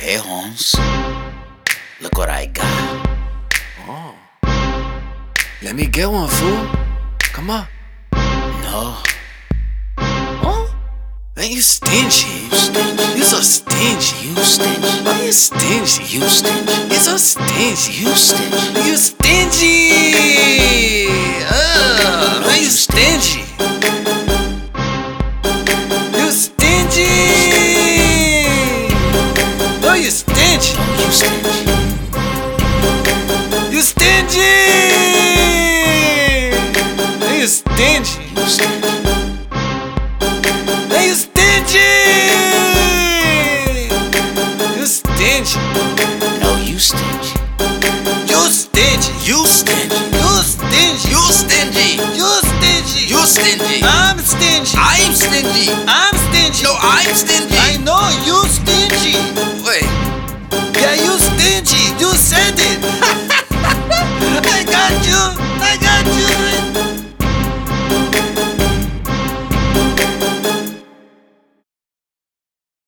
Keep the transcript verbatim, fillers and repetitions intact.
Hey Holmes, look what I got. Oh, let me get one, fool. Come on. No, Oh, man, you stingy. you stingy. You so stingy. You stingy. Why you stingy? You stingy. You so stingy. You stingy. You stingy. Uh, man, you stingy. You stingy. No, you stingy. You stingy. You stingy. Man, you stingy. You stingy. Man, you stingy. You stingy. No, you stingy. You stingy. You stingy. You stingy. You stingy. You stingy. You stingy. I'm stingy. I'm stingy. I'm stingy. No, I'm stingy. I know you stingy.